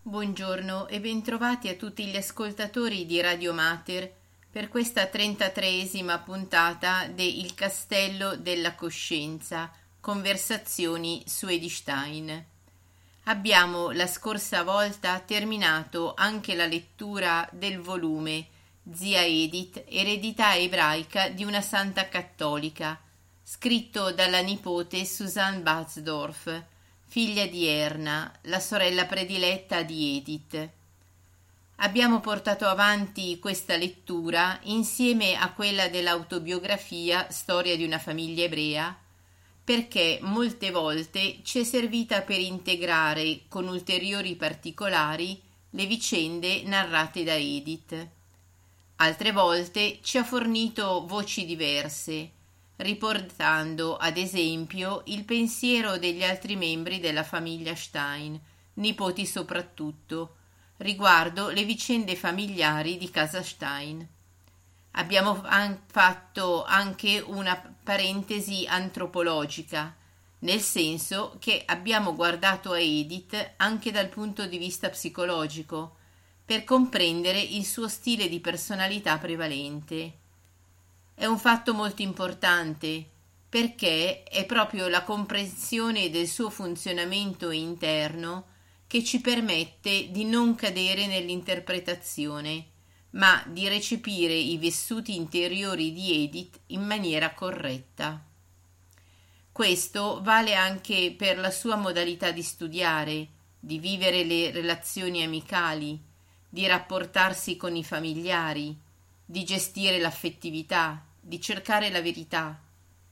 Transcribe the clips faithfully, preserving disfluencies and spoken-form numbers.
Buongiorno e bentrovati a tutti gli ascoltatori di Radio Mater per questa trentatreesima puntata de Il Castello della Coscienza, conversazioni su Edith Stein. Abbiamo la scorsa volta terminato anche la lettura del volume Zia Edith, eredità ebraica di una santa cattolica, scritto dalla nipote Susanne Batzdorf, figlia di Erna, la sorella prediletta di Edith. Abbiamo portato avanti questa lettura insieme a quella dell'autobiografia Storia di una famiglia ebrea, perché molte volte ci è servita per integrare con ulteriori particolari le vicende narrate da Edith. Altre volte ci ha fornito voci diverse, riportando ad esempio il pensiero degli altri membri della famiglia Stein, nipoti soprattutto, riguardo le vicende familiari di casa Stein. Abbiamo an- fatto anche una parentesi antropologica, nel senso che abbiamo guardato a Edith anche dal punto di vista psicologico, per comprendere il suo stile di personalità prevalente. È un fatto molto importante perché è proprio la comprensione del suo funzionamento interno che ci permette di non cadere nell'interpretazione, ma di recepire i vissuti interiori di Edith in maniera corretta. Questo vale anche per la sua modalità di studiare, di vivere le relazioni amicali, di rapportarsi con i familiari, di gestire l'affettività, di cercare la verità.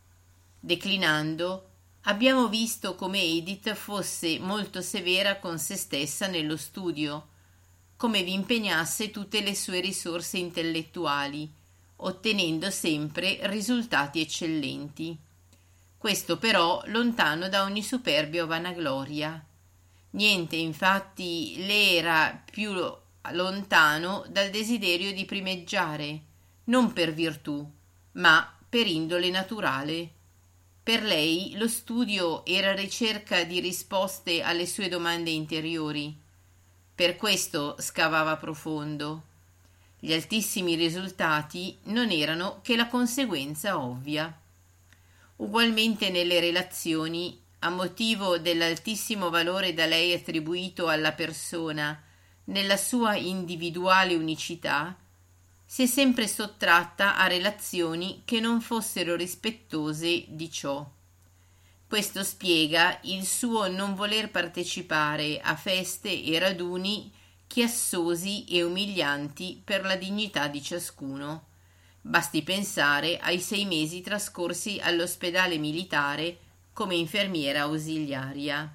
Declinando, abbiamo visto come Edith fosse molto severa con se stessa nello studio, come vi impegnasse tutte le sue risorse intellettuali, ottenendo sempre risultati eccellenti. Questo però lontano da ogni superbia o vanagloria. Niente infatti le era più lontano dal desiderio di primeggiare, non per virtù, ma per indole naturale. Per lei lo studio era ricerca di risposte alle sue domande interiori. Per questo scavava profondo. Gli altissimi risultati non erano che la conseguenza ovvia. Ugualmente nelle relazioni, a motivo dell'altissimo valore da lei attribuito alla persona nella sua individuale unicità, si è sempre sottratta a relazioni che non fossero rispettose di ciò. Questo spiega il suo non voler partecipare a feste e raduni chiassosi e umilianti per la dignità di ciascuno. Basti pensare ai sei mesi trascorsi all'ospedale militare come infermiera ausiliaria.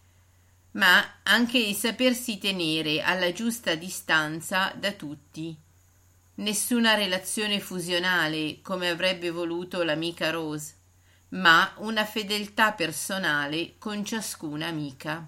Ma anche il sapersi tenere alla giusta distanza da tutti. Nessuna relazione fusionale come avrebbe voluto l'amica Rose, ma una fedeltà personale con ciascuna amica.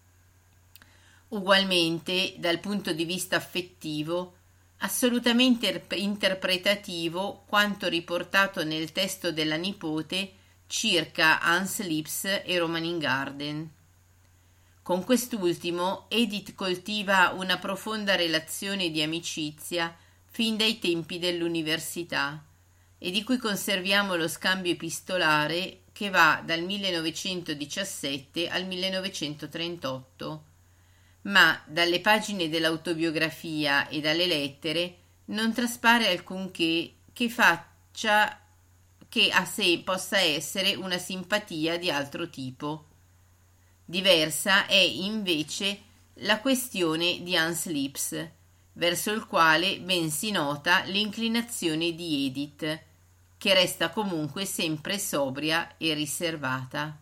Ugualmente, dal punto di vista affettivo, assolutamente interpretativo quanto riportato nel testo della nipote circa Hans Lips e Romanin Garden. Con quest'ultimo Edith coltiva una profonda relazione di amicizia fin dai tempi dell'università, e di cui conserviamo lo scambio epistolare che va dal millenovecentodiciassette al millenovecentotrentotto, ma dalle pagine dell'autobiografia e dalle lettere non traspare alcunché che faccia che a sé possa essere una simpatia di altro tipo. Diversa è invece la questione di Hans Lips, verso il quale ben si nota l'inclinazione di Edith, che resta comunque sempre sobria e riservata.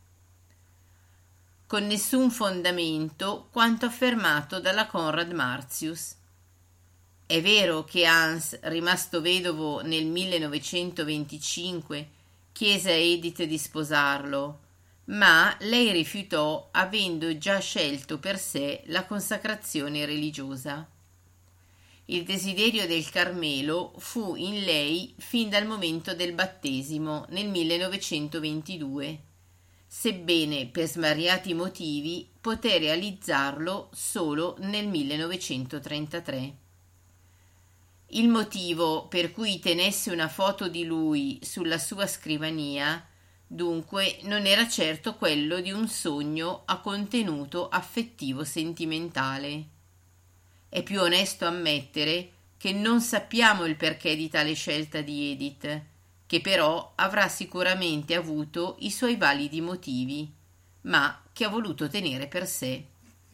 Con nessun fondamento quanto affermato dalla Conrad Martius. È vero che Hans, rimasto vedovo nel millenovecentoventicinque, chiese a Edith di sposarlo, ma lei rifiutò avendo già scelto per sé la consacrazione religiosa. Il desiderio del Carmelo fu in lei fin dal momento del battesimo nel millenovecentoventidue, sebbene per svariati motivi poté realizzarlo solo nel millenovecentotrentatré. Il motivo per cui tenesse una foto di lui sulla sua scrivania, dunque, non era certo quello di un sogno a contenuto affettivo sentimentale. È più onesto ammettere che non sappiamo il perché di tale scelta di Edith, che però avrà sicuramente avuto i suoi validi motivi, ma che ha voluto tenere per sé.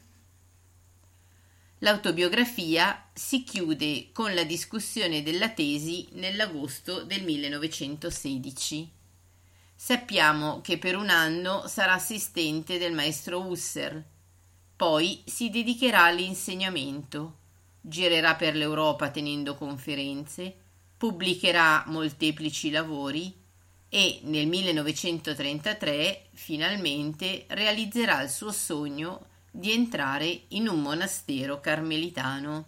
L'autobiografia si chiude con la discussione della tesi nell'agosto del millenovecentosedici. Sappiamo che per un anno sarà assistente del maestro Husser, poi si dedicherà all'insegnamento, girerà per l'Europa tenendo conferenze, pubblicherà molteplici lavori e nel millenovecentotrentatré finalmente realizzerà il suo sogno di entrare in un monastero carmelitano.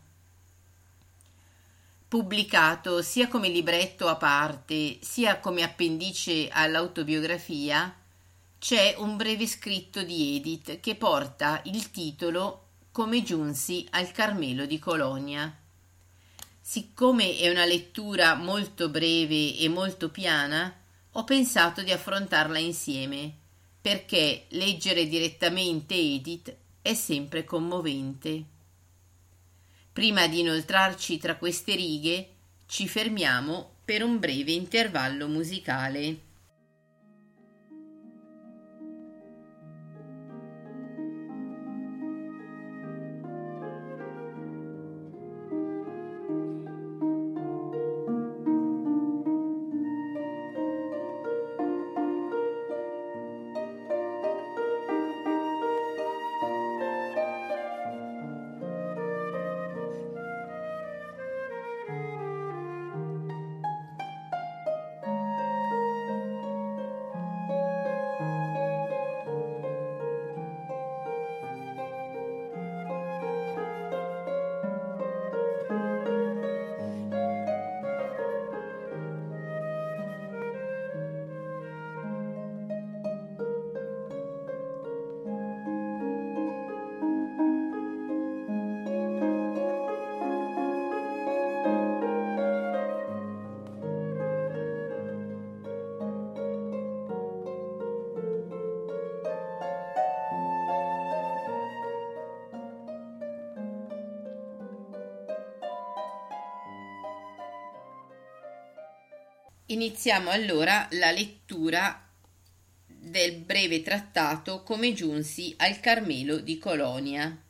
Pubblicato sia come libretto a parte sia come appendice all'autobiografia, c'è un breve scritto di Edith che porta il titolo Come giunsi al Carmelo di Colonia. Siccome è una lettura molto breve e molto piana, ho pensato di affrontarla insieme, perché leggere direttamente Edith è sempre commovente. Prima di inoltrarci tra queste righe, ci fermiamo per un breve intervallo musicale. Iniziamo allora la lettura del breve trattato Come giunsi al Carmelo di Colonia.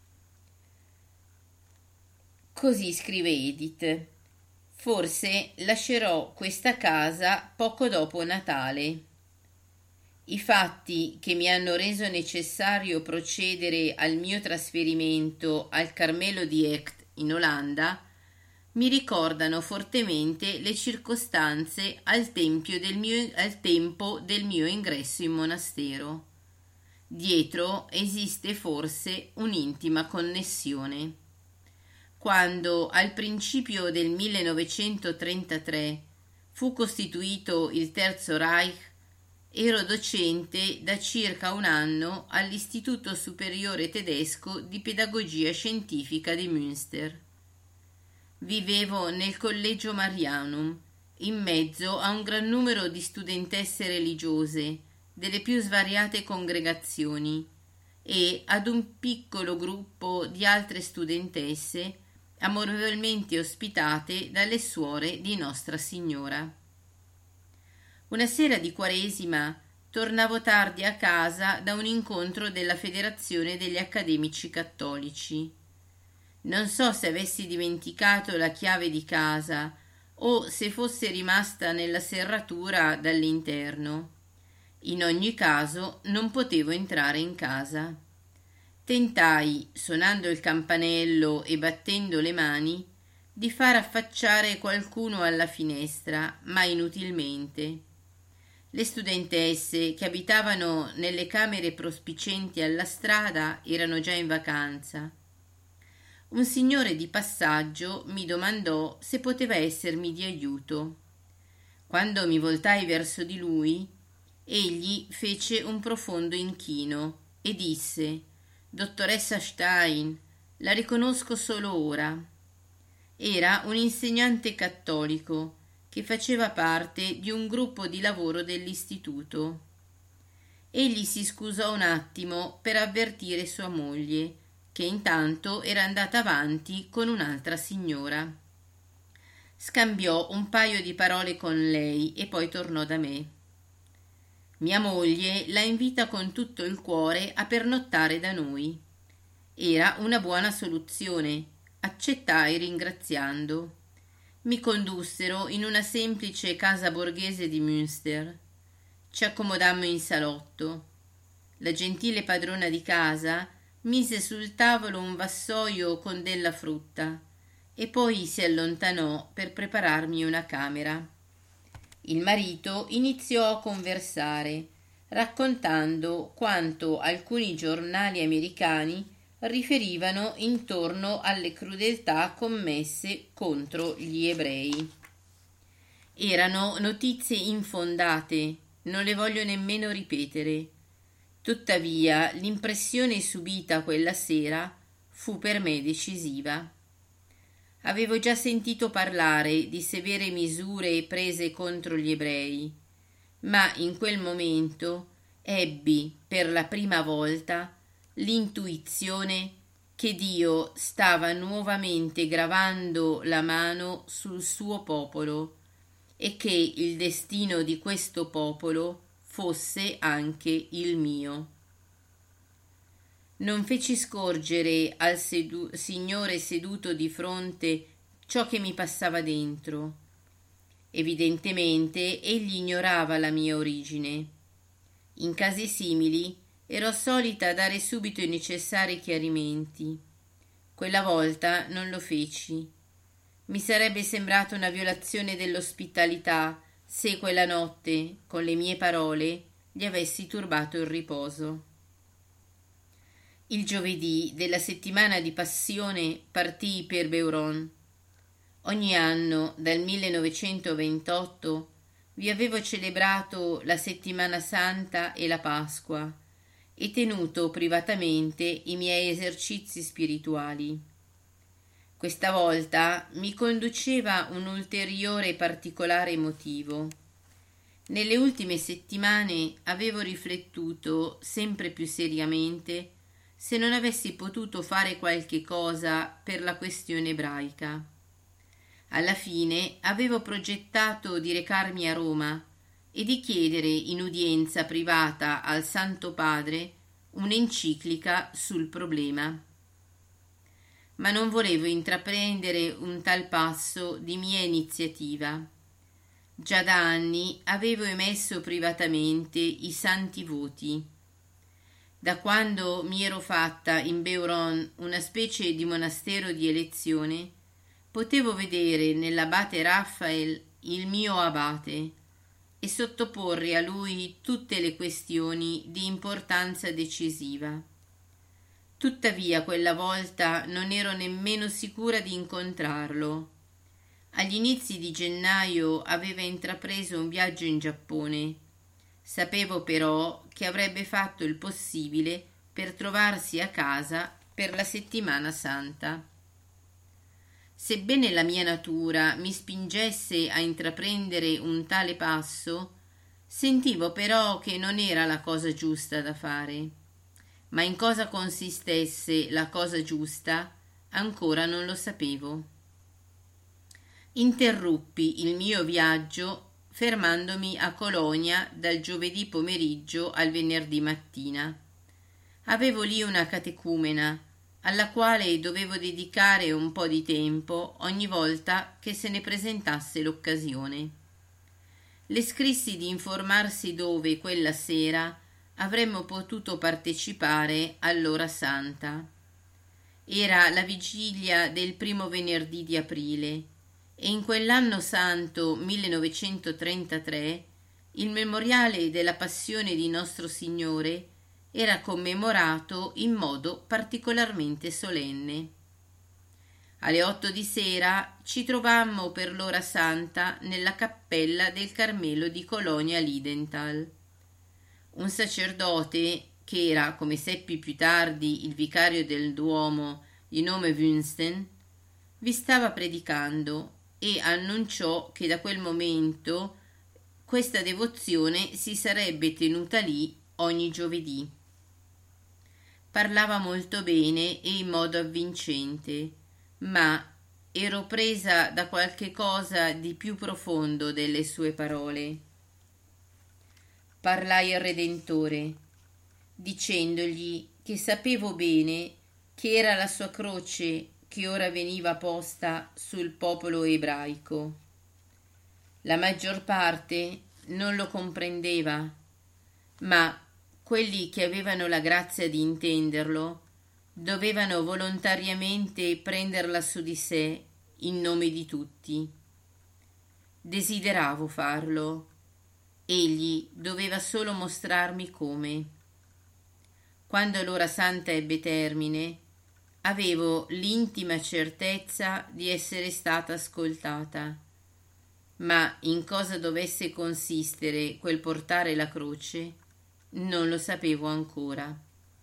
Così scrive Edith: forse lascerò questa casa poco dopo Natale. I fatti che mi hanno reso necessario procedere al mio trasferimento al Carmelo di Echt in Olanda mi ricordano fortemente le circostanze al, tempio del mio, al tempo del mio ingresso in monastero. Dietro esiste forse un'intima connessione. Quando al principio del millenovecentotrentatré fu costituito il Terzo Reich, ero docente da circa un anno all'Istituto Superiore Tedesco di Pedagogia Scientifica di Münster. Vivevo nel Collegio Marianum, in mezzo a un gran numero di studentesse religiose delle più svariate congregazioni e ad un piccolo gruppo di altre studentesse amorevolmente ospitate dalle suore di Nostra Signora. Una sera di Quaresima tornavo tardi a casa da un incontro della Federazione degli Accademici Cattolici. Non so se avessi dimenticato la chiave di casa o se fosse rimasta nella serratura dall'interno. In ogni caso non potevo entrare in casa. Tentai, suonando il campanello e battendo le mani, di far affacciare qualcuno alla finestra, ma inutilmente. Le studentesse che abitavano nelle camere prospicienti alla strada erano già in vacanza. Un signore di passaggio mi domandò se poteva essermi di aiuto. Quando mi voltai verso di lui, Egli fece un profondo inchino e disse: «Dottoressa Stein, la riconosco solo ora». Era un insegnante cattolico che faceva parte di un gruppo di lavoro dell'istituto. Egli si scusò un attimo per avvertire sua moglie, che intanto era andata avanti con un'altra signora. Scambiò un paio di parole con lei e poi tornò da me. Mia moglie la invita con tutto il cuore a pernottare da noi. Era una buona soluzione, accettai ringraziando. Mi condussero in una semplice casa borghese di Münster. Ci accomodammo in salotto. La gentile padrona di casa mise sul tavolo un vassoio con della frutta e poi si allontanò per prepararmi una camera. Il marito iniziò a conversare, raccontando quanto alcuni giornali americani riferivano intorno alle crudeltà commesse contro gli ebrei. Erano notizie infondate, non le voglio nemmeno ripetere. Tuttavia, l'impressione subita quella sera fu per me decisiva. Avevo già sentito parlare di severe misure prese contro gli ebrei, ma in quel momento ebbi per la prima volta l'intuizione che Dio stava nuovamente gravando la mano sul suo popolo e che il destino di questo popolo fosse anche il mio. Non feci scorgere al sedu- Signore seduto di fronte ciò che mi passava dentro. Evidentemente egli ignorava la mia origine. In casi simili ero solita dare subito i necessari chiarimenti. Quella volta non lo feci. Mi sarebbe sembrata una violazione dell'ospitalità se quella notte, con le mie parole, gli avessi turbato il riposo. Il giovedì della settimana di Passione partii per Beuron. Ogni anno, dal millenovecentoventotto, vi avevo celebrato la Settimana Santa e la Pasqua e tenuto privatamente i miei esercizi spirituali. Questa volta mi conduceva un ulteriore particolare motivo. Nelle ultime settimane avevo riflettuto sempre più seriamente se non avessi potuto fare qualche cosa per la questione ebraica. Alla fine avevo progettato di recarmi a Roma e di chiedere in udienza privata al Santo Padre un'enciclica sul problema. Ma non volevo intraprendere un tal passo di mia iniziativa. Già da anni avevo emesso privatamente i santi voti. Da quando mi ero fatta in Beuron una specie di monastero di elezione, potevo vedere nell'abate Raphael il mio abate e sottoporre a lui tutte le questioni di importanza decisiva. Tuttavia quella volta non ero nemmeno sicura di incontrarlo. Agli inizi di gennaio aveva intrapreso un viaggio in Giappone. Sapevo però che avrebbe fatto il possibile per trovarsi a casa per la settimana santa. Sebbene la mia natura mi spingesse a intraprendere un tale passo, sentivo però che non era la cosa giusta da fare. Ma in cosa consistesse la cosa giusta ancora non lo sapevo. Interruppi il mio viaggio fermandomi a Colonia dal giovedì pomeriggio al venerdì mattina. Avevo lì una catecumena alla quale dovevo dedicare un po' di tempo ogni volta che se ne presentasse l'occasione. Le scrissi di informarsi dove quella sera avremmo potuto partecipare all'ora santa. Era la vigilia del primo venerdì di aprile e in quell'anno santo millenovecentotrentatré il memoriale della passione di Nostro Signore era commemorato in modo particolarmente solenne. Alle otto di sera ci trovammo per l'ora santa nella cappella del Carmelo di Colonia Lidenthal. Un sacerdote, che era, come seppi più tardi, il vicario del Duomo di nome Wüsten, vi stava predicando e annunciò che da quel momento questa devozione si sarebbe tenuta lì ogni giovedì. Parlava molto bene e in modo avvincente, ma ero presa da qualche cosa di più profondo delle sue parole. Parlai al Redentore, dicendogli che sapevo bene che era la sua croce che ora veniva posta sul popolo ebraico. La maggior parte non lo comprendeva, ma quelli che avevano la grazia di intenderlo dovevano volontariamente prenderla su di sé in nome di tutti. Desideravo farlo. Egli doveva solo mostrarmi come. Quando l'ora santa ebbe termine, avevo l'intima certezza di essere stata ascoltata, ma in cosa dovesse consistere quel portare la croce non lo sapevo ancora.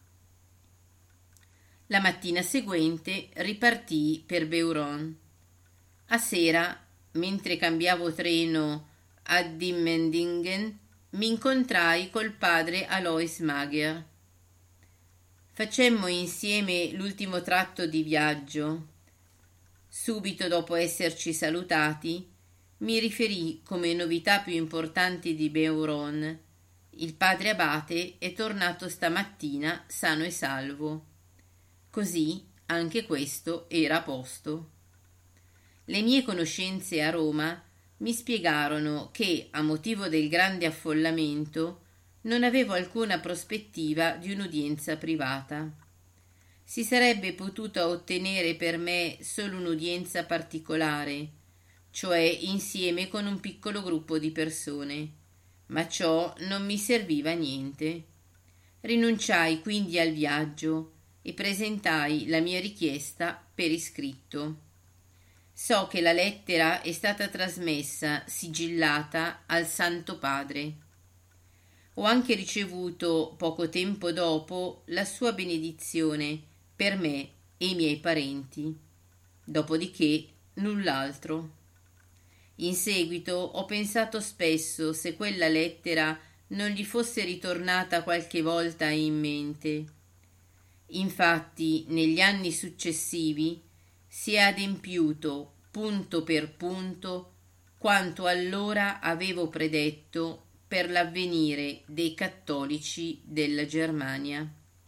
La mattina seguente ripartii per Beuron. A sera, mentre cambiavo treno a Dimmendingen, mi incontrai col padre Alois Mager. Facemmo insieme l'ultimo tratto di viaggio. Subito dopo esserci salutati, mi riferì come novità più importanti di Beuron: il padre abate è tornato stamattina sano e salvo. Così anche questo era a posto. Le mie conoscenze a Roma mi spiegarono che, a motivo del grande affollamento, non avevo alcuna prospettiva di un'udienza privata. Si sarebbe potuta ottenere per me solo un'udienza particolare, cioè insieme con un piccolo gruppo di persone, ma ciò non mi serviva a niente. Rinunciai quindi al viaggio e presentai la mia richiesta per iscritto. So che la lettera è stata trasmessa sigillata al Santo Padre. Ho anche ricevuto poco tempo dopo la sua benedizione per me e i miei parenti. Dopodiché null'altro. In seguito ho pensato spesso se quella lettera non gli fosse ritornata qualche volta in mente. Infatti, negli anni successivi si è adempiuto punto per punto quanto allora avevo predetto per l'avvenire dei cattolici della Germania.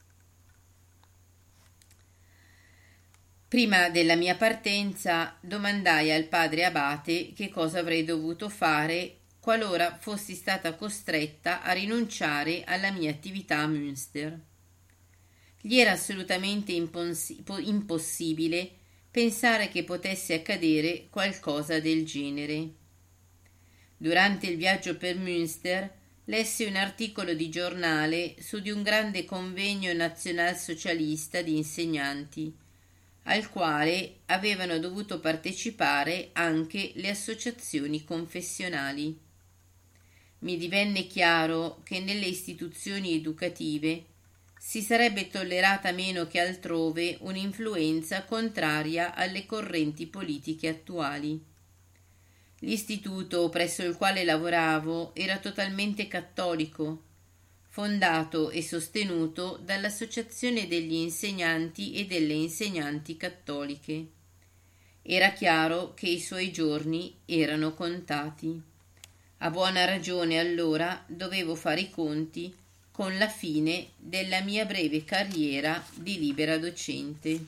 Prima della mia partenza domandai al padre abate che cosa avrei dovuto fare qualora fossi stata costretta a rinunciare alla mia attività a Münster. Gli era assolutamente impossi- impossibile pensare che potesse accadere qualcosa del genere. Durante il viaggio per Münster lessi un articolo di giornale su di un grande convegno nazionalsocialista di insegnanti, al quale avevano dovuto partecipare anche le associazioni confessionali. Mi divenne chiaro che nelle istituzioni educative si sarebbe tollerata meno che altrove un'influenza contraria alle correnti politiche attuali. L'istituto presso il quale lavoravo era totalmente cattolico, fondato e sostenuto dall'Associazione degli insegnanti e delle insegnanti cattoliche. Era chiaro che i suoi giorni erano contati. A buona ragione allora dovevo fare i conti con la fine della mia breve carriera di libera docente.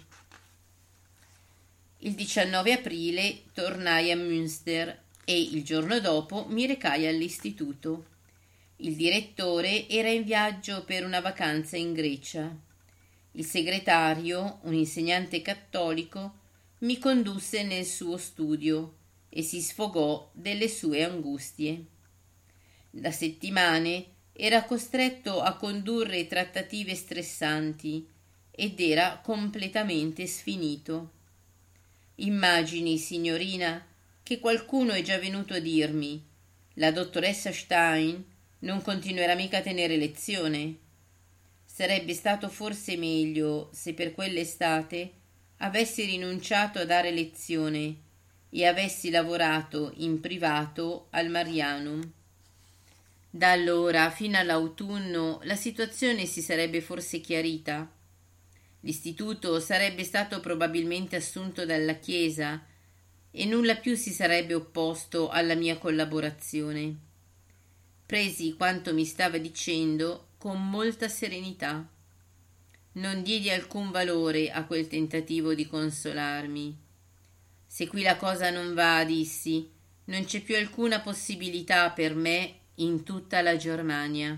Il diciannove aprile tornai a Münster e il giorno dopo mi recai all'istituto. Il direttore era in viaggio per una vacanza in Grecia. Il segretario, un insegnante cattolico, mi condusse nel suo studio e si sfogò delle sue angustie. Da settimane era costretto a condurre trattative stressanti ed era completamente sfinito. Immagini, signorina, che qualcuno è già venuto a dirmi: la dottoressa Stein Non continuerà mica a tenere lezione. Sarebbe stato forse meglio se per quell'estate avessi rinunciato a dare lezione e avessi lavorato in privato al Marianum. Da allora fino all'autunno la situazione si sarebbe forse chiarita. L'istituto sarebbe stato probabilmente assunto dalla Chiesa e nulla più si sarebbe opposto alla mia collaborazione. Presi quanto mi stava dicendo con molta serenità. Non diedi alcun valore a quel tentativo di consolarmi. Se qui la cosa non va, dissi, non c'è più alcuna possibilità per me in tutta la Germania.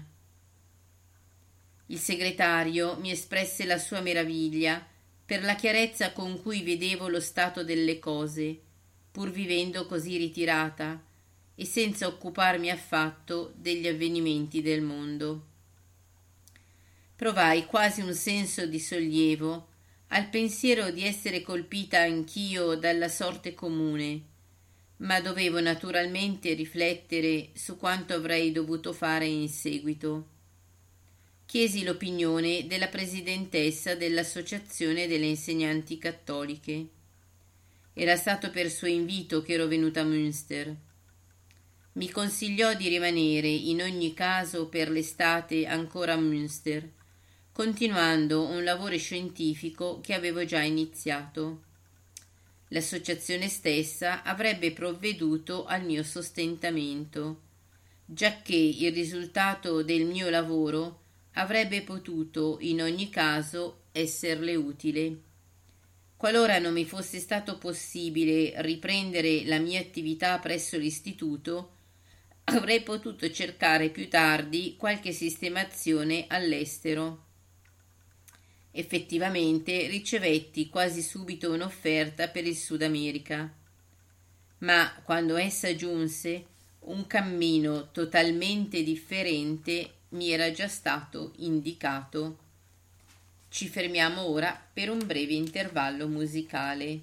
Il segretario mi espresse la sua meraviglia per la chiarezza con cui vedevo lo stato delle cose, pur vivendo così ritirata e senza occuparmi affatto degli avvenimenti del mondo. Provai quasi un senso di sollievo al pensiero di essere colpita anch'io dalla sorte comune, ma dovevo naturalmente riflettere su quanto avrei dovuto fare in seguito. Chiesi l'opinione della presidentessa dell'Associazione delle Insegnanti Cattoliche. Era stato per suo invito che ero venuta a Münster. Mi consigliò di rimanere in ogni caso per l'estate ancora a Münster, continuando un lavoro scientifico che avevo già iniziato. L'associazione stessa avrebbe provveduto al mio sostentamento, giacché il risultato del mio lavoro avrebbe potuto in ogni caso esserle utile. Qualora non mi fosse stato possibile riprendere la mia attività presso l'istituto, avrei potuto cercare più tardi qualche sistemazione all'estero. Effettivamente ricevetti quasi subito un'offerta per il Sud America, ma quando essa giunse un cammino totalmente differente mi era già stato indicato. Ci fermiamo ora per un breve intervallo musicale.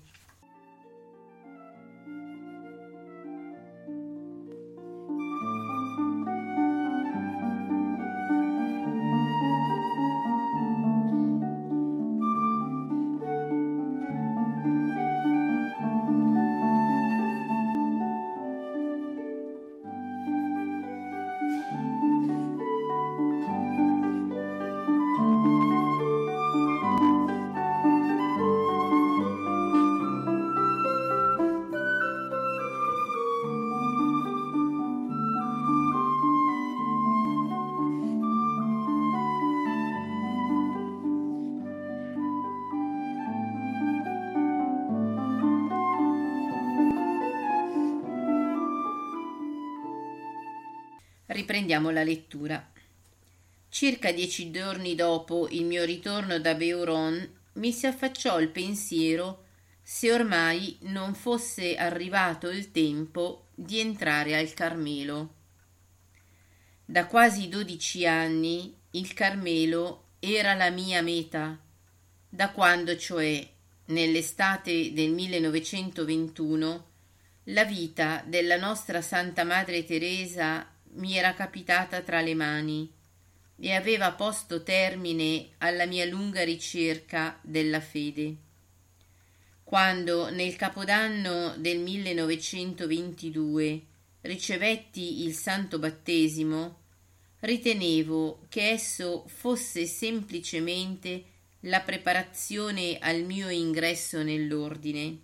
Riprendiamo la lettura. Circa dieci giorni dopo il mio ritorno da Beuron mi si affacciò il pensiero se ormai non fosse arrivato il tempo di entrare al Carmelo. Da quasi dodici anni il Carmelo era la mia meta, da quando cioè nell'estate del millenovecentoventuno la vita della nostra Santa Madre Teresa mi era capitata tra le mani e aveva posto termine alla mia lunga ricerca della fede. Quando nel capodanno del millenovecentoventidue ricevetti il santo battesimo, ritenevo che esso fosse semplicemente la preparazione al mio ingresso nell'ordine.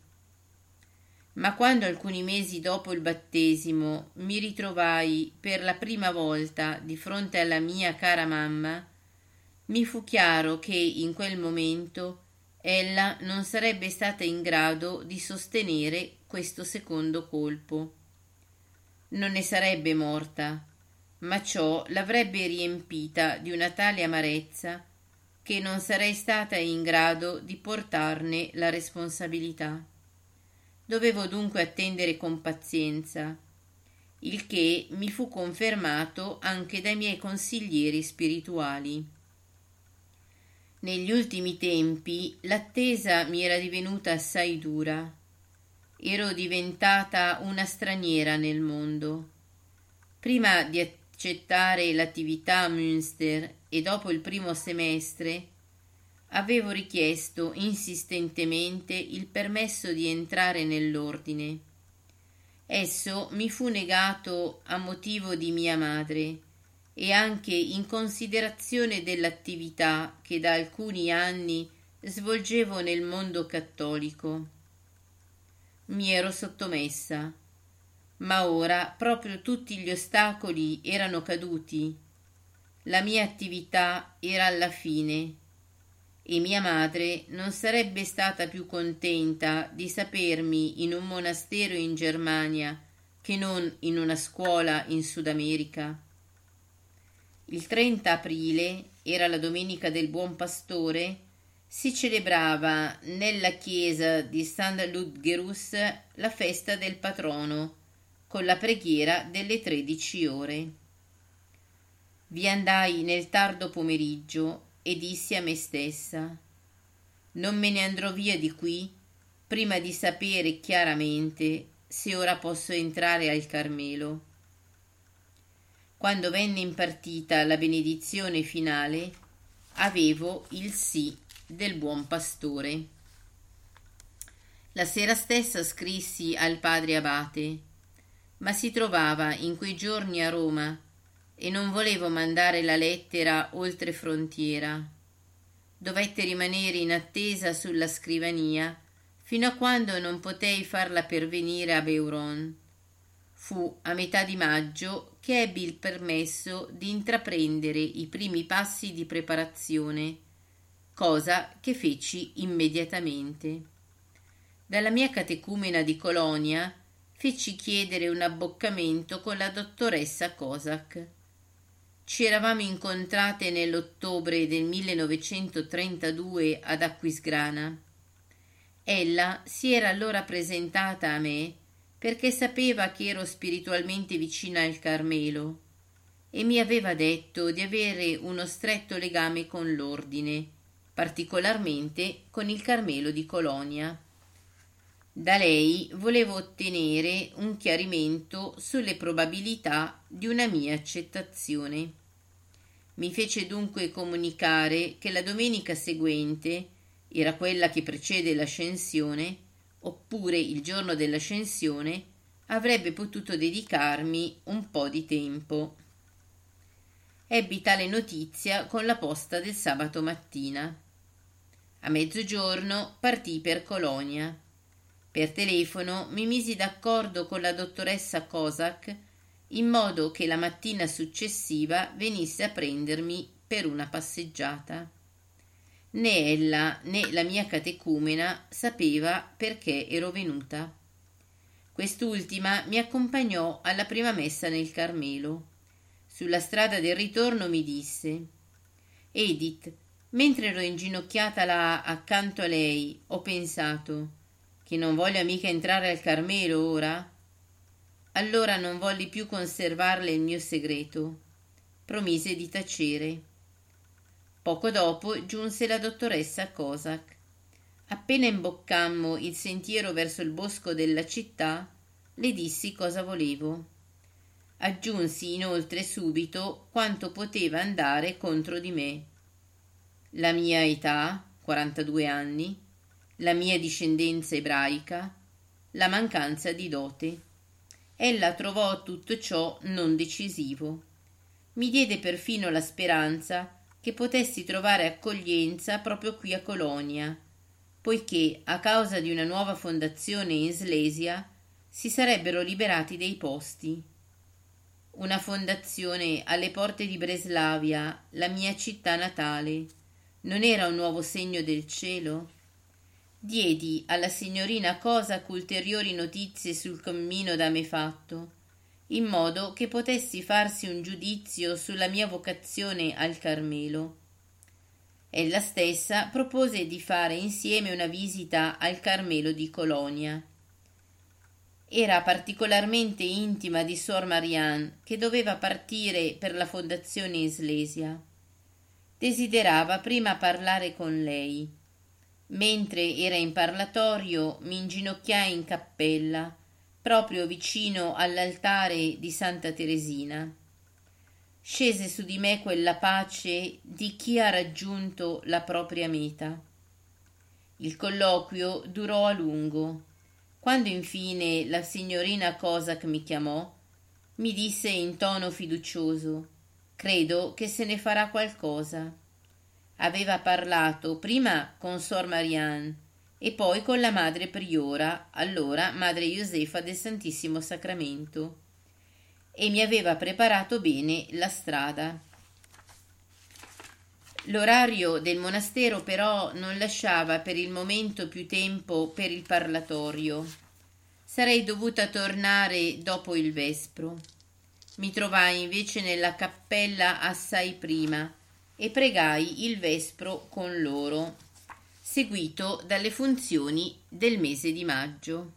Ma quando alcuni mesi dopo il battesimo mi ritrovai per la prima volta di fronte alla mia cara mamma, mi fu chiaro che in quel momento ella non sarebbe stata in grado di sostenere questo secondo colpo. Non ne sarebbe morta, ma ciò l'avrebbe riempita di una tale amarezza che non sarei stata in grado di portarne la responsabilità. Dovevo dunque attendere con pazienza, il che mi fu confermato anche dai miei consiglieri spirituali. Negli ultimi tempi l'attesa mi era divenuta assai dura. Ero diventata una straniera nel mondo. Prima di accettare l'attività a Münster e dopo il primo semestre avevo richiesto insistentemente il permesso di entrare nell'ordine. Esso mi fu negato a motivo di mia madre e anche in considerazione dell'attività che da alcuni anni svolgevo nel mondo cattolico. Mi ero sottomessa, ma ora proprio tutti gli ostacoli erano caduti. La mia attività era alla fine e mia madre non sarebbe stata più contenta di sapermi in un monastero in Germania che non in una scuola in Sud America. Il trenta aprile, era la domenica del Buon Pastore, si celebrava nella chiesa di San Ludgerus la festa del patrono, con la preghiera delle tredici ore. Vi andai nel tardo pomeriggio e dissi a me stessa: non me ne andrò via di qui prima di sapere chiaramente se ora posso entrare al Carmelo. Quando venne impartita la benedizione finale, avevo il sì del Buon Pastore. La sera stessa scrissi al padre abate, ma si trovava in quei giorni a Roma e non volevo mandare la lettera oltre frontiera. Dovette rimanere in attesa sulla scrivania fino a quando non potei farla pervenire a Beuron. Fu a metà di maggio che ebbi il permesso di intraprendere i primi passi di preparazione, cosa che feci immediatamente. Dalla mia catecumena di Colonia feci chiedere un abboccamento con la dottoressa Kosak. Ci eravamo incontrate nell'ottobre del millenovecentotrentadue ad Aquisgrana. Ella si era allora presentata a me perché sapeva che ero spiritualmente vicina al Carmelo e mi aveva detto di avere uno stretto legame con l'ordine, particolarmente con il Carmelo di Colonia. Da lei volevo ottenere un chiarimento sulle probabilità di una mia accettazione. Mi fece dunque comunicare che la domenica seguente, era quella che precede l'ascensione, oppure il giorno dell'ascensione, avrebbe potuto dedicarmi un po' di tempo. Ebbi tale notizia con la posta del sabato mattina. A mezzogiorno partii per Colonia. Per telefono mi misi d'accordo con la dottoressa Kosak in modo che la mattina successiva venisse a prendermi per una passeggiata. Né ella né la mia catecumena sapeva perché ero venuta. Quest'ultima mi accompagnò alla prima messa nel Carmelo. Sulla strada del ritorno mi disse: Edith, mentre ero inginocchiata là accanto a lei, ho pensato: che non voglia mica entrare al Carmelo ora? Allora non volli più conservarle il mio segreto. Promise di tacere. Poco dopo giunse la dottoressa Kosak. Appena imboccammo il sentiero verso il bosco della città, le dissi cosa volevo. Aggiunsi inoltre subito quanto poteva andare contro di me. La mia età, quarantadue anni, la mia discendenza ebraica, la mancanza di dote. Ella trovò tutto ciò non decisivo. Mi diede perfino la speranza che potessi trovare accoglienza proprio qui a Colonia, poiché a causa di una nuova fondazione in Slesia si sarebbero liberati dei posti. Una fondazione alle porte di Breslavia, la mia città natale, non era un nuovo segno del cielo? Diedi alla signorina Kosak ulteriori notizie sul cammino da me fatto, in modo che potessi farsi un giudizio sulla mia vocazione al Carmelo. Ella stessa propose di fare insieme una visita al Carmelo di Colonia. Era particolarmente intima di Suor Marianne, che doveva partire per la fondazione in Slesia. Desiderava prima parlare con lei. Mentre era in parlatorio mi inginocchiai in cappella, proprio vicino all'altare di Santa Teresina. scese su di me quella pace di chi ha raggiunto la propria meta. Il colloquio durò a lungo. Quando infine la signorina Cossack mi chiamò, mi disse in tono fiducioso: «Credo che se ne farà qualcosa». Aveva parlato prima con Sor Marianne e poi con la madre priora, allora madre Josefa del Santissimo Sacramento, e mi aveva preparato bene la strada. L'orario del monastero però non lasciava per il momento più tempo per il parlatorio. Sarei dovuta tornare dopo il vespro. Mi trovai invece nella cappella assai prima e pregai il vespro con loro, seguito dalle funzioni del mese di maggio.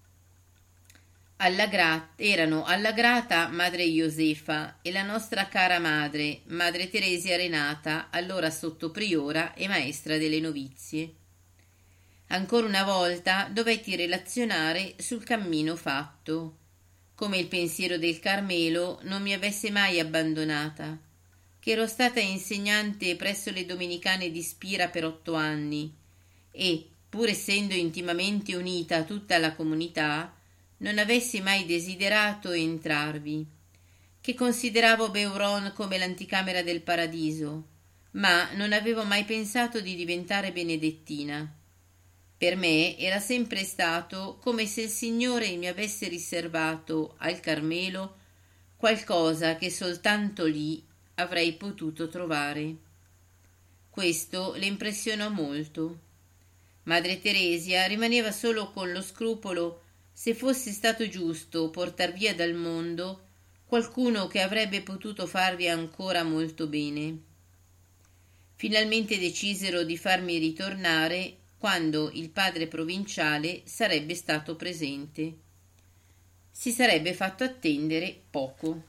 Alla gra- erano alla grata madre Josefa e la nostra cara madre, madre Teresia Renata, allora sottopriora e maestra delle novizie. Ancora una volta dovetti relazionare sul cammino fatto, come il pensiero del Carmelo non mi avesse mai abbandonata, che ero stata insegnante presso le domenicane di Spira per otto anni e, pur essendo intimamente unita a tutta la comunità, non avessi mai desiderato entrarvi, che consideravo Beuron come l'anticamera del paradiso, ma non avevo mai pensato di diventare benedettina. Per me era sempre stato come se il Signore mi avesse riservato al Carmelo qualcosa che soltanto lì avrei potuto trovare. Questo le impressionò molto. Madre Teresia rimaneva solo con lo scrupolo se fosse stato giusto portar via dal mondo qualcuno che avrebbe potuto farvi ancora molto bene. Finalmente decisero di farmi ritornare quando il padre provinciale sarebbe stato presente. Si sarebbe fatto attendere poco.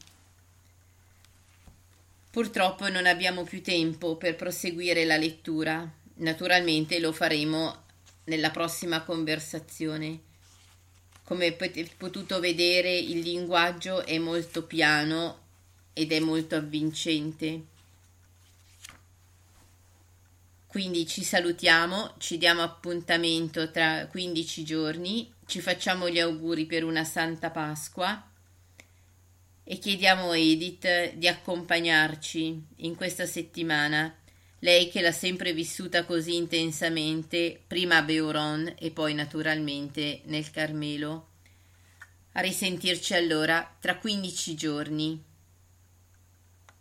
Purtroppo non abbiamo più tempo per proseguire la lettura. Naturalmente lo faremo nella prossima conversazione. Come avete potuto vedere, il linguaggio è molto piano ed è molto avvincente. Quindi ci salutiamo, ci diamo appuntamento tra quindici giorni, ci facciamo gli auguri per una Santa Pasqua e chiediamo a Edith di accompagnarci in questa settimana, lei che l'ha sempre vissuta così intensamente, prima a Beuron e poi naturalmente nel Carmelo. A risentirci allora tra quindici giorni.